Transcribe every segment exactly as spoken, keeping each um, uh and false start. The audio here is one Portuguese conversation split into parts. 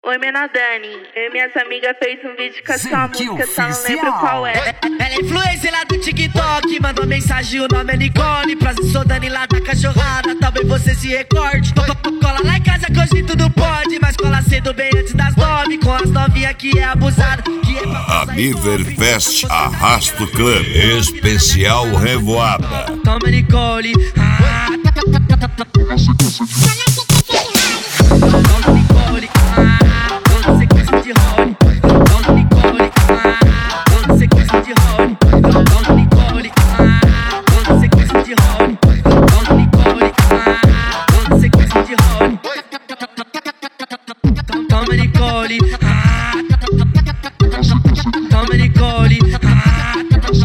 Oi, menor Dani, eu e minhas amigas fez um vídeo com a sua música, só não lembro qual é. Ela é influencer lá do TikTok, mandou mensagem, o nome é Nicole. Prazer, sou Dani lá da cachorrada, talvez você se recorde. Cola lá em casa que hoje tudo pode, mas cola cedo bem antes das nove, com as novinhas que é abusado, que é pra... Amiverfest Arrasto Club Especial Revoada. Toma Nicole, ah, toma Nicole, ah, toda sequência de Rony. Toma Nicole, ah, toda sequência de Rony. Toma Nicole, ah, toda sequência de Rony. Toma Nicole, ah, toda sequência de Rony. Toma Nicole, ah, toma Nicole, ah,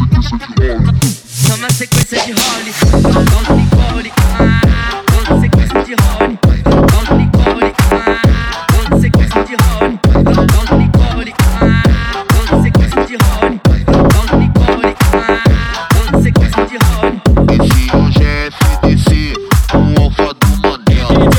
toma sequência de Rony. Toma Nicole, ah, toda sequência de Rony. Toma Nicole, ah, toda sequência de Rony. Toma Nicole, ah, toda sequência de Rony. Toma Nicole, ah, toda sequência de Rony. Esse hoje é F D C, o alfa do Manel.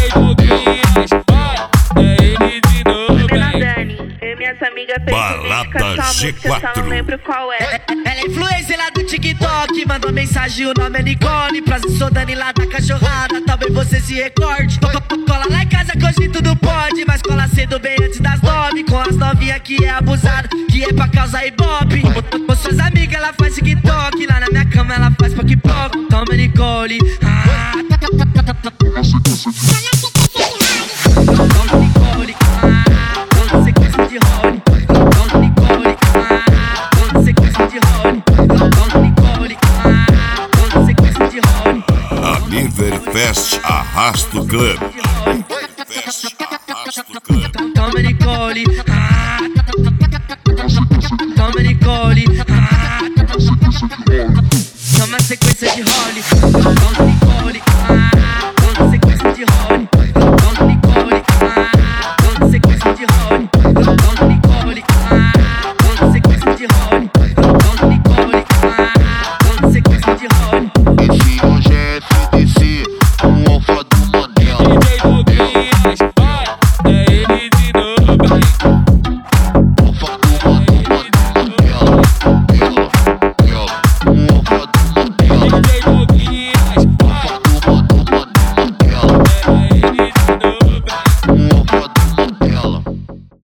Menor Dani, eu e minhas amigas fez um vídeo com a Balada sua G música, só quatro. não lembro qual é. Ela é influencer lá do TikTok, mandou mensagem, o nome é Nicole. Prazer, sou Dani lá da cachorrada, talvez você se recorde. Cola lá em casa que hoje tudo pode, mas cola cedo bem antes das nove, com as novinhas que é abusado, que é pra causar ibope. Com suas amigas ela faz TikTok, lá na minha cama ela faz poc-poc. Toma Nicole, ah, toma Nicole, ah, toda sequência de Rony. Toma Nicole, ah, toda sequência de Rony. Toma Nicole, ah, toda sequência de Rony. Amiverfest Arrasto Club. Amiverfest Arrasto Club. Toma Nicole, ah, toma Nicole, ah, toma sequência de Rony. Toma Nicole.